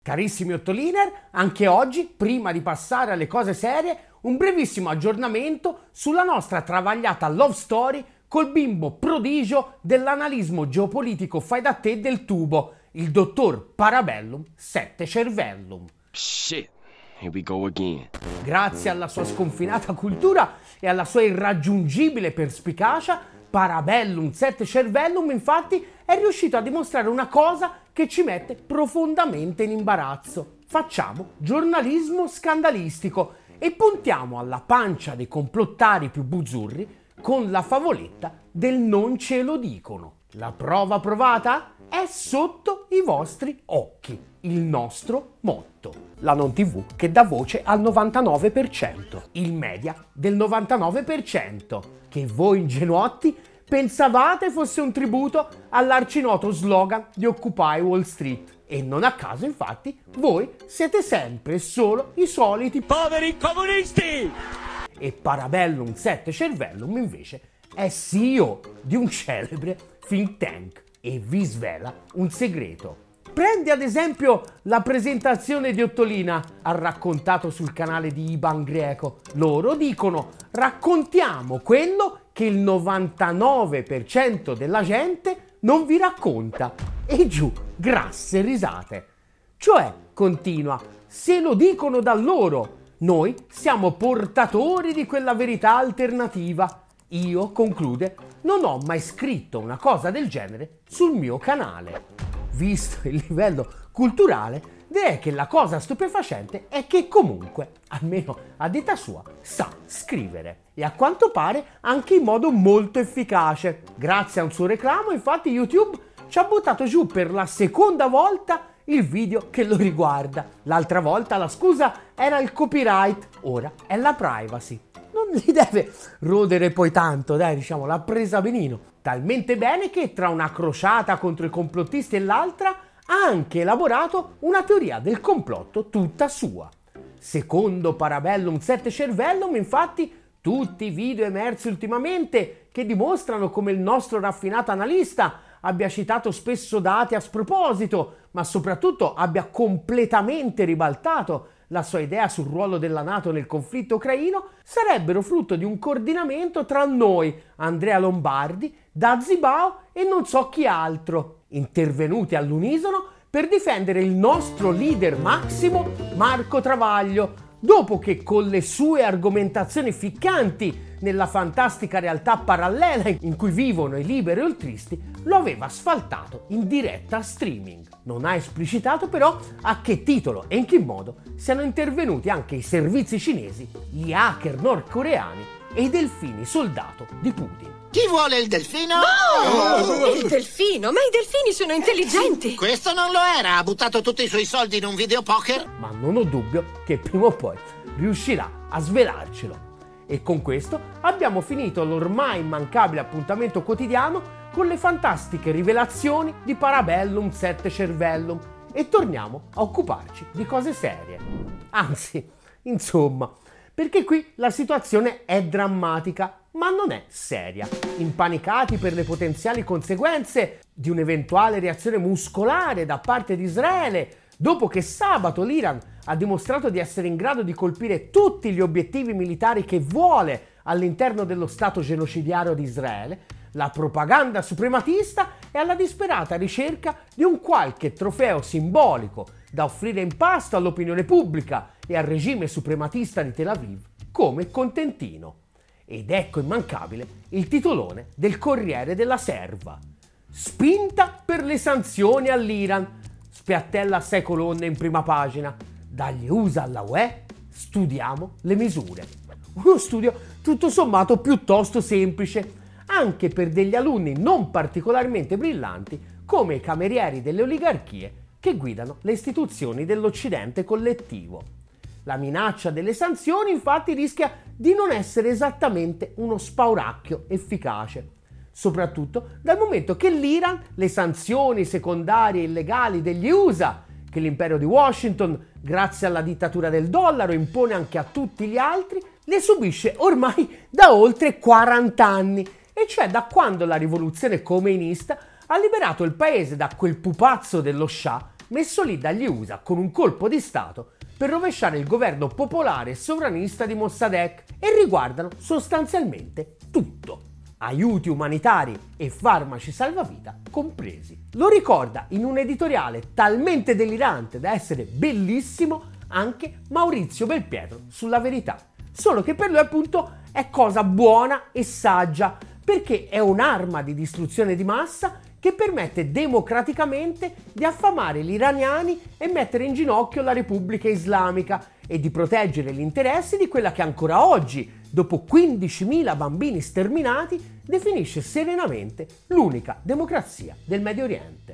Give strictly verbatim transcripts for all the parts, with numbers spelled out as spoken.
Carissimi Ottoliner, anche oggi, prima di passare alle cose serie, un brevissimo aggiornamento sulla nostra travagliata love story col bimbo prodigio dell'analismo geopolitico fai da te del tubo, il dottor Parabellum Sette Cervellum. Shit, here we go again. Grazie alla sua sconfinata cultura e alla sua irraggiungibile perspicacia, Parabellum Sette Cervellum infatti è riuscito a dimostrare una cosa che ci mette profondamente in imbarazzo. Facciamo giornalismo scandalistico e puntiamo alla pancia dei complottari più buzzurri con la favoletta del non ce lo dicono. La prova provata è sotto i vostri occhi, il nostro motto. La non tivù che dà voce al novantanove per cento, il media del novantanove per cento, che voi ingenuotti pensavate fosse un tributo all'arcinoto slogan di Occupy Wall Street. E non a caso, infatti, voi siete sempre e solo i soliti Poveri comunisti! E Parabellum Sette Cervellum, invece, è C E O di un celebre think tank e vi svela un segreto. Prendi ad esempio la presentazione di Ottolina, ha raccontato sul canale di Iban Greco. Loro dicono: raccontiamo quello che il novantanove per cento della gente non vi racconta. E giù, grasse risate. Cioè, continua, se lo dicono da loro, noi siamo portatori di quella verità alternativa. Io, conclude, non ho mai scritto una cosa del genere sul mio canale. Visto il livello culturale, direi che la cosa stupefacente è che comunque, almeno a detta sua, sa scrivere. E a quanto pare anche in modo molto efficace. Grazie a un suo reclamo, infatti, YouTube ci ha buttato giù per la seconda volta il video che lo riguarda. L'altra volta la scusa era il copyright, ora è la privacy. Non gli deve rodere poi tanto, dai, diciamo, l'ha presa benino. Talmente bene che tra una crociata contro i complottisti e l'altra ha anche elaborato una teoria del complotto tutta sua. Secondo Parabellum Sette Cervellum, infatti, tutti i video emersi ultimamente che dimostrano come il nostro raffinato analista abbia citato spesso dati a sproposito, ma soprattutto abbia completamente ribaltato la sua idea sul ruolo della NATO nel conflitto ucraino, sarebbero frutto di un coordinamento tra noi, Andrea Lombardi, Dazi Bao e non so chi altro, intervenuti all'unisono per difendere il nostro leader massimo Marco Travaglio, dopo che con le sue argomentazioni ficcanti nella fantastica realtà parallela in cui vivono i liberi oltristi, lo aveva asfaltato in diretta streaming. Non ha esplicitato però a che titolo e in che modo siano intervenuti anche i servizi cinesi, gli hacker nordcoreani e i delfini soldato di Putin. Chi vuole il delfino? Oh, il delfino? Ma i delfini sono intelligenti! Questo non lo era, ha buttato tutti i suoi soldi in un videopoker. Ma non ho dubbio che prima o poi riuscirà a svelarcelo. E con questo abbiamo finito l'ormai immancabile appuntamento quotidiano con le fantastiche rivelazioni di Parabellum Sette Cervellum e torniamo a occuparci di cose serie. Anzi, insomma, perché qui la situazione è drammatica, ma non è seria. Impanicati per le potenziali conseguenze di un'eventuale reazione muscolare da parte di Israele, dopo che sabato l'Iran ha dimostrato di essere in grado di colpire tutti gli obiettivi militari che vuole all'interno dello Stato genocidario di Israele, la propaganda suprematista è alla disperata ricerca di un qualche trofeo simbolico da offrire in pasto all'opinione pubblica e al regime suprematista di Tel Aviv come contentino. Ed ecco immancabile il titolone del Corriere della Serva. Spinta per le sanzioni all'Iran. Spiattella a sei colonne in prima pagina. Dagli U S A alla U E, studiamo le misure. Uno studio tutto sommato piuttosto semplice, anche per degli alunni non particolarmente brillanti come i camerieri delle oligarchie che guidano le istituzioni dell'Occidente collettivo. La minaccia delle sanzioni infatti rischia di non essere esattamente uno spauracchio efficace, soprattutto dal momento che l'Iran le sanzioni secondarie illegali degli U S A, che l'impero di Washington, grazie alla dittatura del dollaro, impone anche a tutti gli altri, le subisce ormai da oltre quaranta anni, e cioè da quando la rivoluzione khomeinista ha liberato il paese da quel pupazzo dello Shah messo lì dagli U S A con un colpo di Stato per rovesciare il governo popolare e sovranista di Mossadegh e riguardano sostanzialmente tutto. Aiuti umanitari e farmaci salvavita compresi. Lo ricorda in un editoriale talmente delirante da essere bellissimo anche Maurizio Belpietro sulla Verità. Solo che per lui appunto è cosa buona e saggia, perché è un'arma di distruzione di massa che permette democraticamente di affamare gli iraniani e mettere in ginocchio la Repubblica Islamica e di proteggere gli interessi di quella che ancora oggi, dopo quindicimila bambini sterminati, definisce serenamente l'unica democrazia del Medio Oriente.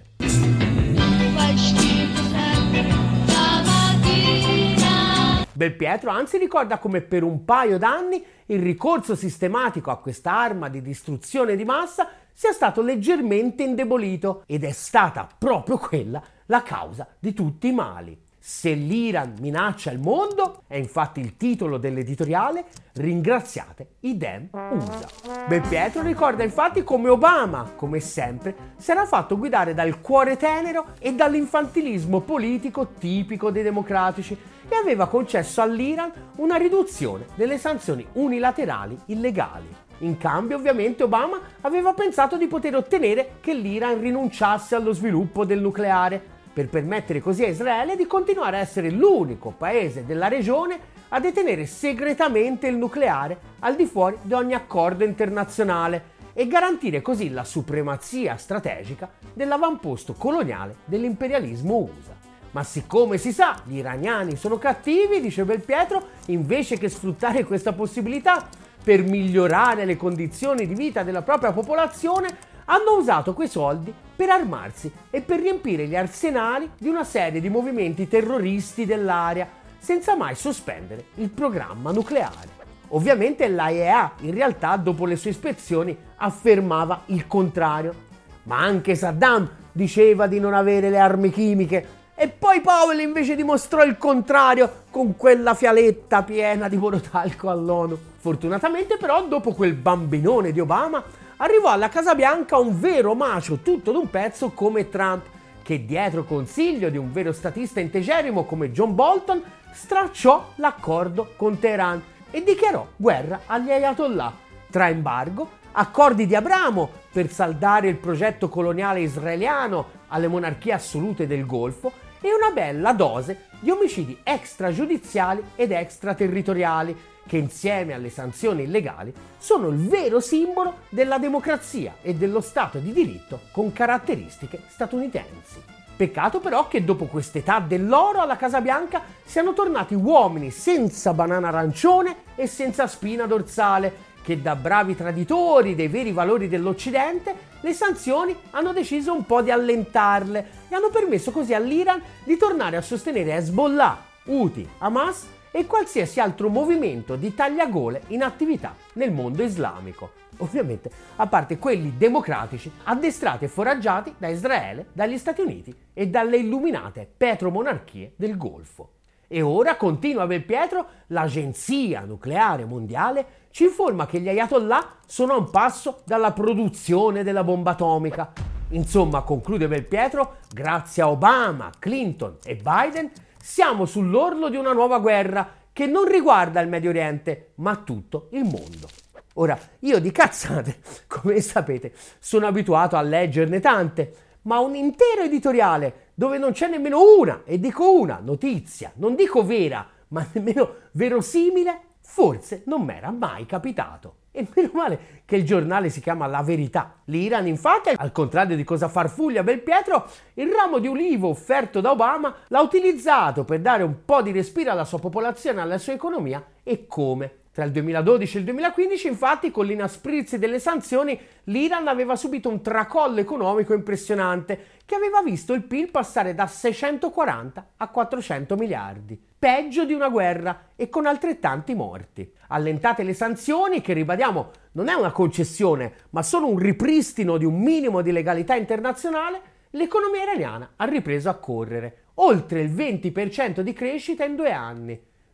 Belpietro anzi ricorda come per un paio d'anni il ricorso sistematico a questa arma di distruzione di massa sia stato leggermente indebolito ed è stata proprio quella la causa di tutti i mali. Se l'Iran minaccia il mondo, è infatti il titolo dell'editoriale, ringraziate i dem U S A. Belpietro ricorda infatti come Obama, come sempre, si era fatto guidare dal cuore tenero e dall'infantilismo politico tipico dei democratici e aveva concesso all'Iran una riduzione delle sanzioni unilaterali illegali. In cambio, ovviamente, Obama aveva pensato di poter ottenere che l'Iran rinunciasse allo sviluppo del nucleare, per permettere così a Israele di continuare a essere l'unico paese della regione a detenere segretamente il nucleare al di fuori di ogni accordo internazionale e garantire così la supremazia strategica dell'avamposto coloniale dell'imperialismo U S A. Ma siccome si sa, gli iraniani sono cattivi, dice Belpietro, invece che sfruttare questa possibilità per migliorare le condizioni di vita della propria popolazione, hanno usato quei soldi per armarsi e per riempire gli arsenali di una serie di movimenti terroristi dell'area, senza mai sospendere il programma nucleare. Ovviamente l'I A E A in realtà dopo le sue ispezioni affermava il contrario, ma anche Saddam diceva di non avere le armi chimiche e poi Powell invece dimostrò il contrario con quella fialetta piena di monotalco all'ONU. Fortunatamente però dopo quel bambinone di Obama arrivò alla Casa Bianca un vero macio tutto d'un pezzo come Trump, che dietro consiglio di un vero statista integerrimo come John Bolton stracciò l'accordo con Teheran e dichiarò guerra agli Ayatollah, tra embargo, accordi di Abramo per saldare il progetto coloniale israeliano alle monarchie assolute del Golfo e una bella dose di omicidi extragiudiziali ed extraterritoriali che insieme alle sanzioni illegali sono il vero simbolo della democrazia e dello Stato di diritto con caratteristiche statunitensi. Peccato però che dopo quest'età dell'oro alla Casa Bianca siano tornati uomini senza banana arancione e senza spina dorsale, che da bravi traditori dei veri valori dell'Occidente le sanzioni hanno deciso un po' di allentarle e hanno permesso così all'Iran di tornare a sostenere Hezbollah, Houthi, Hamas e qualsiasi altro movimento di tagliagole in attività nel mondo islamico. Ovviamente, a parte quelli democratici addestrati e foraggiati da Israele, dagli Stati Uniti e dalle illuminate petromonarchie del Golfo. E ora, continua Belpietro, l'Agenzia Nucleare Mondiale ci informa che gli Ayatollah sono a un passo dalla produzione della bomba atomica. Insomma, conclude Belpietro, grazie a Obama, Clinton e Biden siamo sull'orlo di una nuova guerra che non riguarda il Medio Oriente, ma tutto il mondo. Ora, io di cazzate, come sapete, sono abituato a leggerne tante, ma un intero editoriale dove non c'è nemmeno una, e dico una, notizia, non dico vera, ma nemmeno verosimile, forse non m'era mai capitato. E meno male che il giornale si chiama La Verità. L'Iran, infatti, al contrario di cosa farfuglia Belpietro, il ramo di ulivo offerto da Obama l'ha utilizzato per dare un po' di respiro alla sua popolazione e alla sua economia, e come. Tra il duemiladodici e il duemilaquindici, infatti, con l'inasprirsi delle sanzioni, l'Iran aveva subito un tracollo economico impressionante che aveva visto il P I L passare da seicentoquaranta a quattrocento miliardi. Peggio di una guerra e con altrettanti morti. Allentate le sanzioni, che ribadiamo non è una concessione, ma solo un ripristino di un minimo di legalità internazionale, l'economia iraniana ha ripreso a correre. Oltre il venti per cento di crescita in due anni.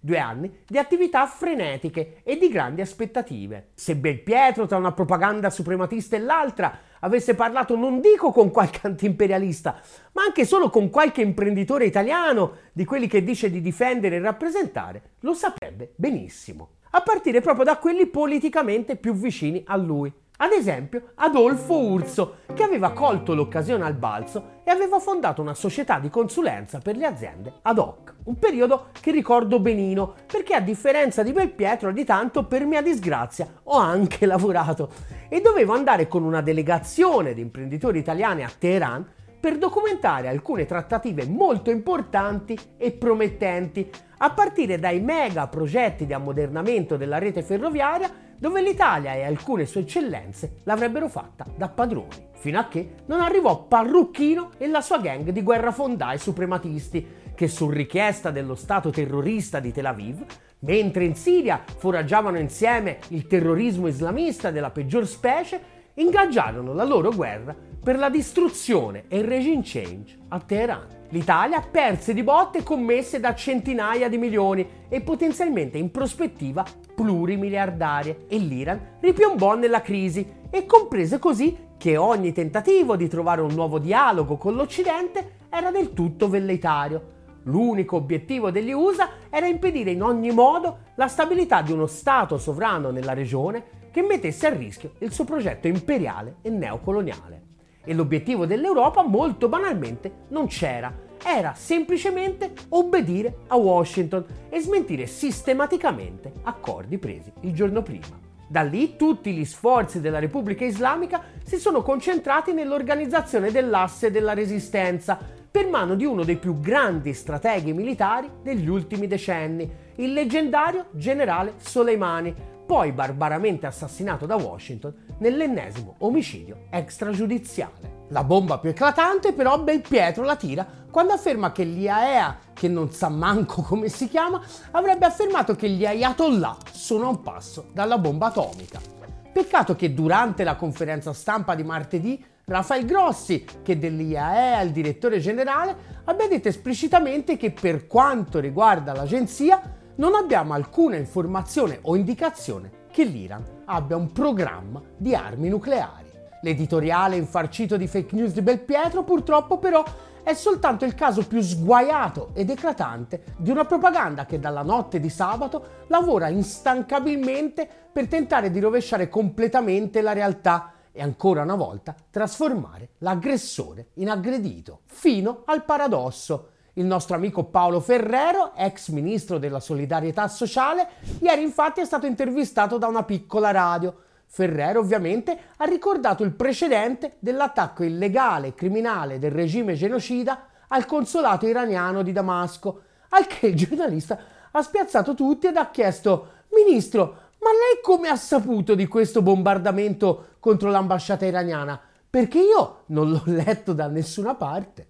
Due anni di attività frenetiche e di grandi aspettative. Se Belpietro, tra una propaganda suprematista e l'altra, avesse parlato non dico con qualche antiimperialista, ma anche solo con qualche imprenditore italiano, di quelli che dice di difendere e rappresentare, lo saprebbe benissimo. A partire proprio da quelli politicamente più vicini a lui. Ad esempio Adolfo Urso, che aveva colto l'occasione al balzo e aveva fondato una società di consulenza per le aziende ad hoc. Un periodo che ricordo benino, perché a differenza di Belpietro di tanto, per mia disgrazia, ho anche lavorato e dovevo andare con una delegazione di imprenditori italiani a Teheran per documentare alcune trattative molto importanti e promettenti, a partire dai mega progetti di ammodernamento della rete ferroviaria, dove l'Italia e alcune sue eccellenze l'avrebbero fatta da padroni, fino a che non arrivò Parrucchino e la sua gang di guerrafondai suprematisti, che su richiesta dello Stato terrorista di Tel Aviv, mentre in Siria foraggiavano insieme il terrorismo islamista della peggior specie, ingaggiarono la loro guerra per la distruzione e il regime change a Teheran. L'Italia perse di botte commesse da centinaia di milioni e potenzialmente in prospettiva plurimiliardarie, e l'Iran ripiombò nella crisi e comprese così che ogni tentativo di trovare un nuovo dialogo con l'Occidente era del tutto velleitario. L'unico obiettivo degli U S A era impedire in ogni modo la stabilità di uno Stato sovrano nella regione che mettesse a rischio il suo progetto imperiale e neocoloniale. E l'obiettivo dell'Europa, molto banalmente, non c'era. Era semplicemente obbedire a Washington e smentire sistematicamente accordi presi il giorno prima. Da lì tutti gli sforzi della Repubblica Islamica si sono concentrati nell'organizzazione dell'asse della resistenza, per mano di uno dei più grandi strateghi militari degli ultimi decenni, il leggendario generale Soleimani, poi barbaramente assassinato da Washington nell'ennesimo omicidio extragiudiziale. La bomba più eclatante però Belpietro la tira quando afferma che l'I A E A, che non sa manco come si chiama, avrebbe affermato che gli Ayatollah sono a un passo dalla bomba atomica. Peccato che durante la conferenza stampa di martedì Rafael Grossi, che dell'I A E A è il direttore generale, abbia detto esplicitamente che per quanto riguarda l'agenzia non abbiamo alcuna informazione o indicazione che l'Iran abbia un programma di armi nucleari. L'editoriale infarcito di fake news di Belpietro purtroppo però è soltanto il caso più sguaiato ed eclatante di una propaganda che dalla notte di sabato lavora instancabilmente per tentare di rovesciare completamente la realtà e ancora una volta trasformare l'aggressore in aggredito, fino al paradosso. Il nostro amico Paolo Ferrero, ex ministro della solidarietà sociale, ieri infatti è stato intervistato da una piccola radio. Ferrero ovviamente ha ricordato il precedente dell'attacco illegale e criminale del regime genocida al consolato iraniano di Damasco, al che il giornalista ha spiazzato tutti ed ha chiesto: «Ministro, ma lei come ha saputo di questo bombardamento contro l'ambasciata iraniana? Perché io non l'ho letto da nessuna parte».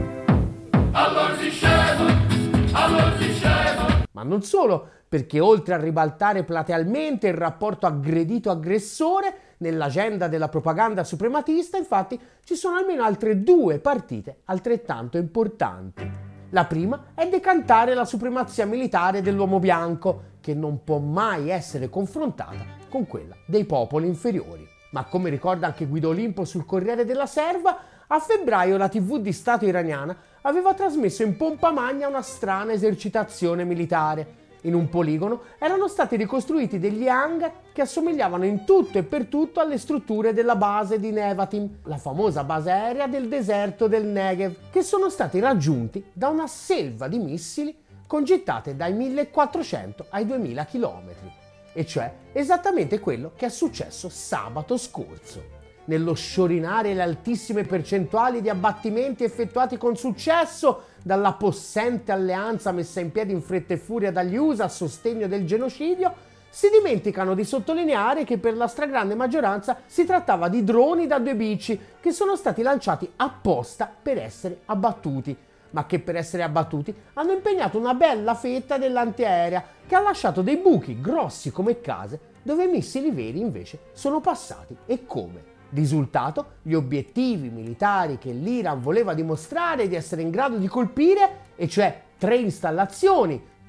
Allora si scema, allora si scema. Ma non solo, perché oltre a ribaltare platealmente il rapporto aggredito-aggressore, nell'agenda della propaganda suprematista, infatti, ci sono almeno altre due partite altrettanto importanti. La prima è decantare la supremazia militare dell'uomo bianco, che non può mai essere confrontata con quella dei popoli inferiori. Ma come ricorda anche Guido Olimpo sul Corriere della Serva, a febbraio la tivù di Stato iraniana aveva trasmesso in pompa magna una strana esercitazione militare. In un poligono erano stati ricostruiti degli hangar che assomigliavano in tutto e per tutto alle strutture della base di Nevatim, la famosa base aerea del deserto del Negev, che sono stati raggiunti da una selva di missili congettate dai millequattrocento ai duemila chilometri. E cioè esattamente quello che è successo sabato scorso. Nello sciorinare le altissime percentuali di abbattimenti effettuati con successo dalla possente alleanza messa in piedi in fretta e furia dagli U S A a sostegno del genocidio, si dimenticano di sottolineare che per la stragrande maggioranza si trattava di droni da due bici che sono stati lanciati apposta per essere abbattuti, ma che per essere abbattuti hanno impegnato una bella fetta dell'antiaerea che ha lasciato dei buchi grossi come case dove i missili veri invece sono passati e come. Risultato, gli obiettivi militari che l'Iran voleva dimostrare di essere in grado di colpire, e cioè tre installazioni,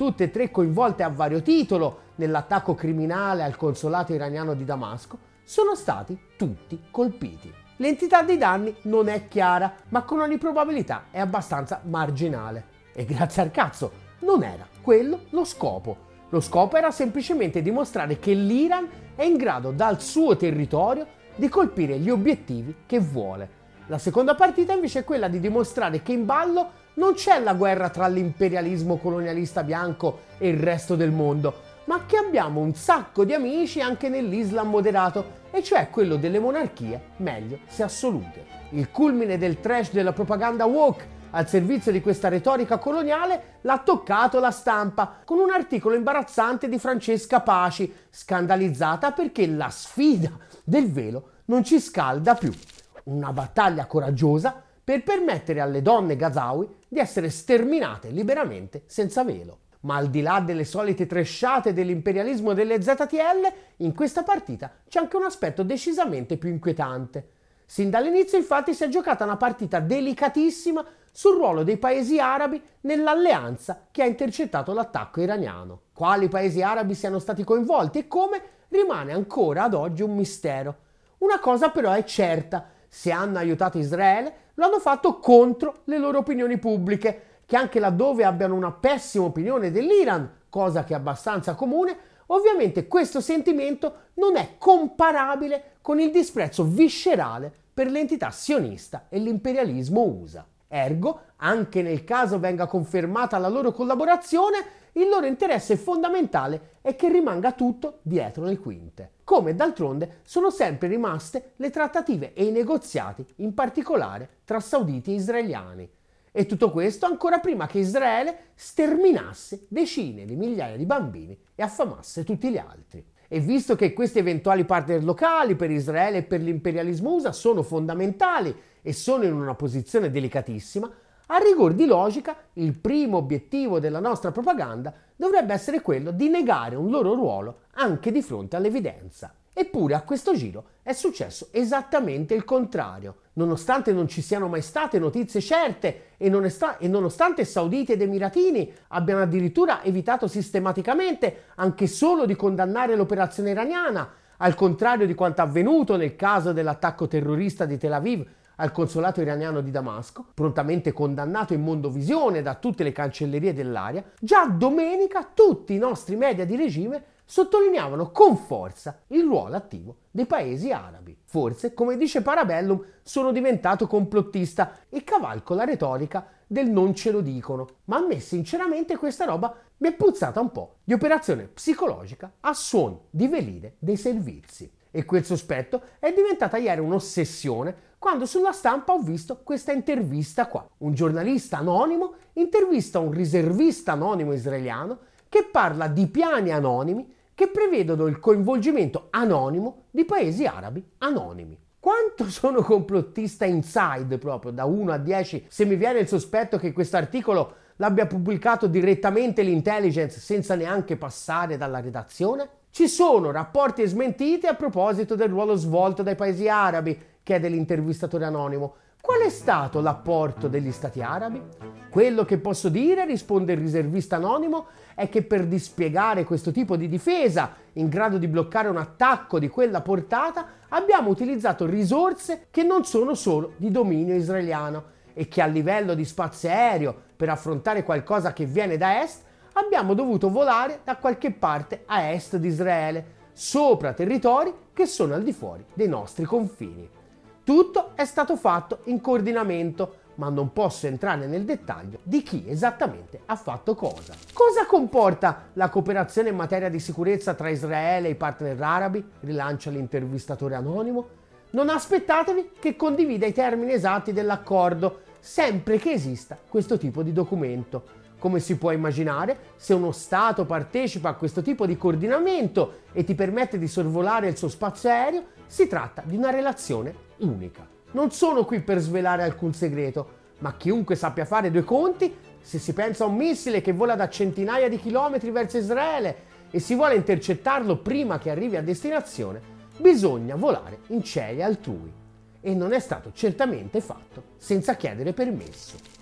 tutte e tre coinvolte a vario titolo nell'attacco criminale al consolato iraniano di Damasco, sono stati tutti colpiti. L'entità dei danni non è chiara, ma con ogni probabilità è abbastanza marginale. E grazie al cazzo, non era quello lo scopo. Lo scopo era semplicemente dimostrare che l'Iran è in grado dal suo territorio di colpire gli obiettivi che vuole. La seconda partita invece è quella di dimostrare che in ballo non c'è la guerra tra l'imperialismo colonialista bianco e il resto del mondo, ma che abbiamo un sacco di amici anche nell'Islam moderato, e cioè quello delle monarchie, meglio se assolute. Il culmine del trash della propaganda woke al servizio di questa retorica coloniale l'ha toccato la stampa con un articolo imbarazzante di Francesca Paci, scandalizzata perché la sfida del velo non ci scalda più. Una battaglia coraggiosa per permettere alle donne Gazawi di essere sterminate liberamente senza velo. Ma al di là delle solite tresciate dell'imperialismo delle Z T L, in questa partita c'è anche un aspetto decisamente più inquietante. Sin dall'inizio infatti si è giocata una partita delicatissima sul ruolo dei paesi arabi nell'alleanza che ha intercettato l'attacco iraniano. Quali paesi arabi siano stati coinvolti e come rimane ancora ad oggi un mistero. Una cosa però è certa: se hanno aiutato Israele, lo hanno fatto contro le loro opinioni pubbliche, che anche laddove abbiano una pessima opinione dell'Iran, cosa che è abbastanza comune, ovviamente questo sentimento non è comparabile con il disprezzo viscerale per l'entità sionista e l'imperialismo U S A. Ergo, anche nel caso venga confermata la loro collaborazione, il loro interesse fondamentale è che rimanga tutto dietro le quinte. Come d'altronde sono sempre rimaste le trattative e i negoziati, in particolare tra sauditi e israeliani. E tutto questo ancora prima che Israele sterminasse decine di migliaia di bambini e affamasse tutti gli altri. E visto che questi eventuali partner locali per Israele e per l'imperialismo U S A sono fondamentali e sono in una posizione delicatissima, a rigor di logica il primo obiettivo della nostra propaganda dovrebbe essere quello di negare un loro ruolo anche di fronte all'evidenza. Eppure a questo giro è successo esattamente il contrario. Nonostante non ci siano mai state notizie certe e, non sta- e nonostante sauditi ed emiratini abbiano addirittura evitato sistematicamente anche solo di condannare l'operazione iraniana, al contrario di quanto avvenuto nel caso dell'attacco terrorista di Tel Aviv al consolato iraniano di Damasco, prontamente condannato in mondovisione da tutte le cancellerie dell'area, già domenica tutti i nostri media di regime sottolineavano con forza il ruolo attivo dei paesi arabi. Forse, come dice Parabellum, sono diventato complottista e cavalco la retorica del non ce lo dicono, ma a me sinceramente questa roba mi è puzzata un po' di operazione psicologica a suon di velire dei servizi. E quel sospetto è diventata ieri un'ossessione quando sulla stampa ho visto questa intervista qua. Un giornalista anonimo intervista un riservista anonimo israeliano che parla di piani anonimi che prevedono il coinvolgimento anonimo di paesi arabi anonimi. Quanto sono complottista inside proprio da uno a dieci se mi viene il sospetto che questo articolo l'abbia pubblicato direttamente l'intelligence senza neanche passare dalla redazione? Ci sono rapporti e smentite a proposito del ruolo svolto dai paesi arabi, chiede l'intervistatore anonimo. Qual è stato l'apporto degli stati arabi? Quello che posso dire, risponde il riservista anonimo, è che per dispiegare questo tipo di difesa, in grado di bloccare un attacco di quella portata, abbiamo utilizzato risorse che non sono solo di dominio israeliano e che a livello di spazio aereo, per affrontare qualcosa che viene da est, abbiamo dovuto volare da qualche parte a est di Israele, sopra territori che sono al di fuori dei nostri confini. Tutto è stato fatto in coordinamento, ma non posso entrare nel dettaglio di chi esattamente ha fatto cosa. Cosa comporta la cooperazione in materia di sicurezza tra Israele e i partner arabi? Rilancia l'intervistatore anonimo. Non aspettatevi che condivida i termini esatti dell'accordo, sempre che esista questo tipo di documento. Come si può immaginare, se uno Stato partecipa a questo tipo di coordinamento e ti permette di sorvolare il suo spazio aereo, si tratta di una relazione unica. Non sono qui per svelare alcun segreto, ma chiunque sappia fare due conti, se si pensa a un missile che vola da centinaia di chilometri verso Israele e si vuole intercettarlo prima che arrivi a destinazione, bisogna volare in cieli altrui. E non è stato certamente fatto senza chiedere permesso.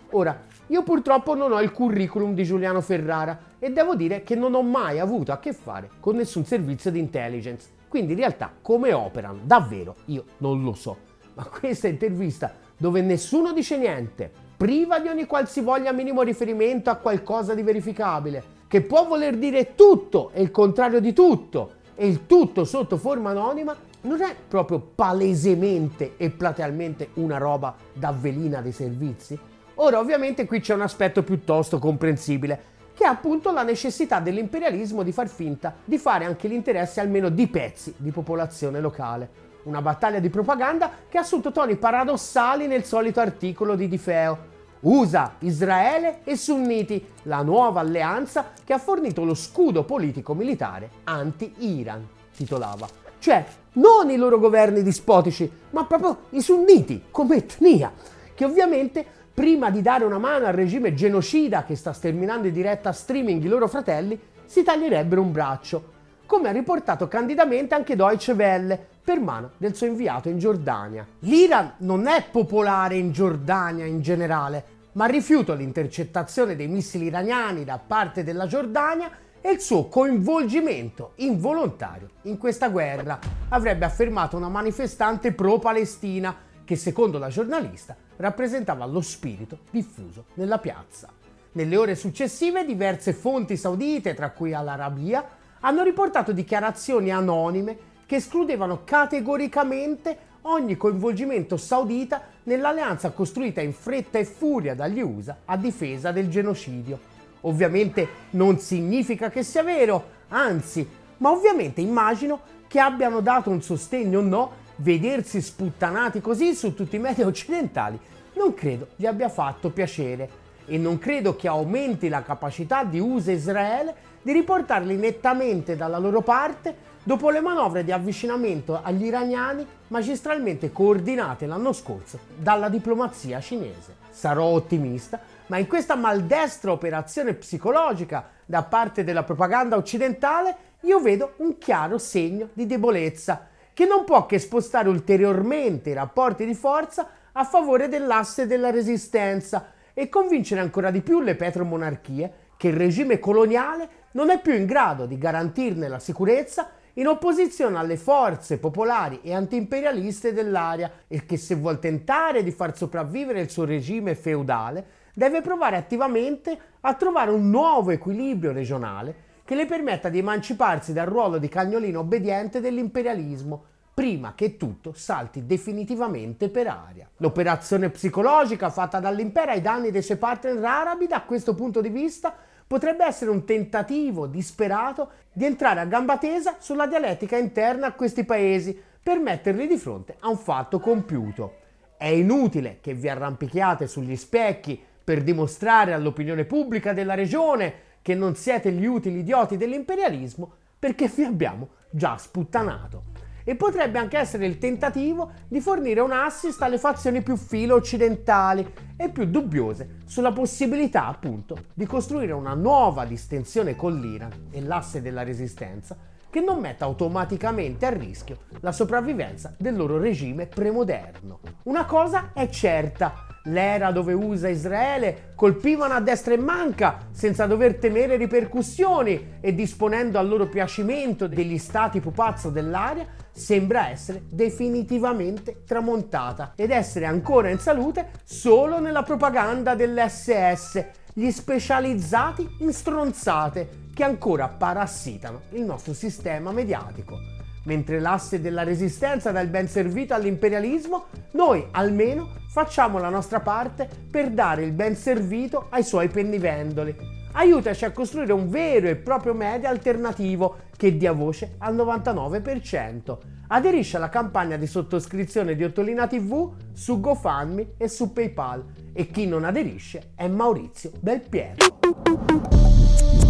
Ora, io purtroppo non ho il curriculum di Giuliano Ferrara e devo dire che non ho mai avuto a che fare con nessun servizio di intelligence, quindi in realtà come operano davvero io non lo so. Ma questa intervista, dove nessuno dice niente, priva di ogni qualsivoglia minimo riferimento a qualcosa di verificabile, che può voler dire tutto e il contrario di tutto, e il tutto sotto forma anonima, non è proprio palesemente e platealmente una roba da velina dei servizi? Ora, ovviamente qui c'è un aspetto piuttosto comprensibile, che è appunto la necessità dell'imperialismo di far finta di fare anche l'interesse almeno di pezzi di popolazione locale. Una battaglia di propaganda che ha assunto toni paradossali nel solito articolo di Di Feo. U S A, Israele e Sunniti, la nuova alleanza che ha fornito lo scudo politico-militare anti-Iran, titolava. Cioè, non i loro governi dispotici, ma proprio i sunniti, come etnia, che ovviamente, prima di dare una mano al regime genocida che sta sterminando in diretta streaming i loro fratelli, si taglierebbero un braccio, come ha riportato candidamente anche Deutsche Welle, per mano del suo inviato in Giordania. L'Iran non è popolare in Giordania in generale, ma il rifiuto all'intercettazione dei missili iraniani da parte della Giordania e il suo coinvolgimento involontario in questa guerra, avrebbe affermato una manifestante pro-Palestina che, secondo la giornalista, rappresentava lo spirito diffuso nella piazza. Nelle ore successive diverse fonti saudite, tra cui Al Arabiya, hanno riportato dichiarazioni anonime che escludevano categoricamente ogni coinvolgimento saudita nell'alleanza costruita in fretta e furia dagli U S A a difesa del genocidio. Ovviamente non significa che sia vero, anzi, ma ovviamente immagino che abbiano dato un sostegno o no, vedersi sputtanati così su tutti i media occidentali non credo gli abbia fatto piacere e non credo che aumenti la capacità di U S A e Israele di riportarli nettamente dalla loro parte dopo le manovre di avvicinamento agli iraniani magistralmente coordinate l'anno scorso dalla diplomazia cinese. Sarò ottimista, ma in questa maldestra operazione psicologica da parte della propaganda occidentale io vedo un chiaro segno di debolezza che non può che spostare ulteriormente i rapporti di forza a favore dell'asse della resistenza e convincere ancora di più le petromonarchie che il regime coloniale non è più in grado di garantirne la sicurezza in opposizione alle forze popolari e antiimperialiste dell'area e che se vuol tentare di far sopravvivere il suo regime feudale deve provare attivamente a trovare un nuovo equilibrio regionale che le permetta di emanciparsi dal ruolo di cagnolino obbediente dell'imperialismo prima che tutto salti definitivamente per aria. L'operazione psicologica fatta dall'impero ai danni dei suoi partner arabi da questo punto di vista potrebbe essere un tentativo disperato di entrare a gamba tesa sulla dialettica interna a questi paesi per metterli di fronte a un fatto compiuto. È inutile che vi arrampichiate sugli specchi per dimostrare all'opinione pubblica della regione che non siete gli utili idioti dell'imperialismo perché vi abbiamo già sputtanato. E potrebbe anche essere il tentativo di fornire un assist alle fazioni più filo occidentali e più dubbiose sulla possibilità appunto di costruire una nuova distensione con l'Iran e l'asse della resistenza che non metta automaticamente a rischio la sopravvivenza del loro regime premoderno. Una cosa è certa: l'era dove U S A e Israele colpivano a destra e manca senza dover temere ripercussioni e disponendo al loro piacimento degli stati pupazzo dell'area sembra essere definitivamente tramontata ed essere ancora in salute solo nella propaganda dell'esse esse, gli specializzati in stronzate che ancora parassitano il nostro sistema mediatico. Mentre l'asse della resistenza dà il ben servito all'imperialismo, noi almeno facciamo la nostra parte per dare il ben servito ai suoi pennivendoli. Aiutaci a costruire un vero e proprio media alternativo che dia voce al novantanove per cento. Aderisci alla campagna di sottoscrizione di Ottolina tivù su GoFundMe e su PayPal e chi non aderisce è Maurizio Belpiero.